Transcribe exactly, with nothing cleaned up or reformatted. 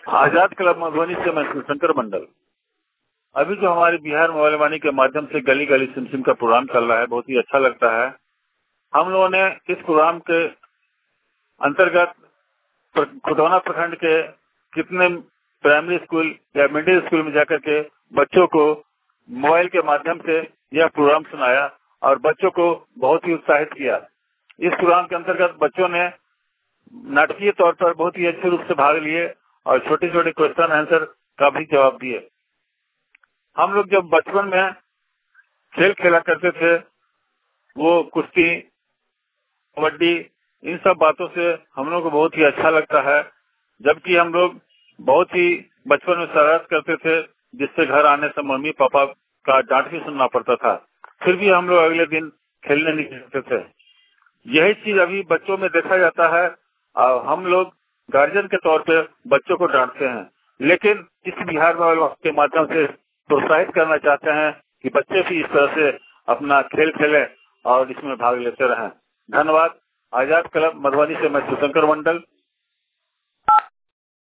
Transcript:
आजाद club Madhubani से मैं शिवशंकर मंडल। अभी जो हमारे बिहार मोबाइल वाणी के माध्यम से गली गली सिम सिम का प्रोग्राम चल रहा है, बहुत ही अच्छा लगता है। हम लोगों ने इस प्रोग्राम के अंतर्गत खुटौना प्रखंड के कितने प्राइमरी स्कूल या मिडिल स्कूल में जाकर के बच्चों को मोबाइल के माध्यम से यह प्रोग्राम सुनाया और बच्चों को बहुत ही उत्साहित किया। इस प्रोग्राम के अंतर्गत बच्चों ने नाटकीय तौर पर बहुत ही अच्छे रूप से भाग लिए और छोटे छोटे क्वेश्चन आंसर का भी जवाब दिए। हम लोग जब बचपन में खेल खेला करते थे, वो कुश्ती, कबड्डी, इन सब बातों से हम लोग को बहुत ही अच्छा लगता है। जबकि हम लोग बहुत ही बचपन में शरारत करते थे, जिससे घर आने से मम्मी पापा का डांट भी सुनना पड़ता था, फिर भी हम लोग अगले दिन खेलने निकलते थे। यही चीज अभी बच्चों में देखा जाता है और हम लोग गार्जियन के तौर पे बच्चों को डांटते हैं, लेकिन इस बिहार मोबाइल के माध्यम से प्रोत्साहित करना चाहते हैं कि बच्चे भी इस तरह से अपना खेल खेलें और इसमें भाग लेते रहें। धन्यवाद। आजाद क्लब मधुबनी से मैं शिवशंकर मंडल।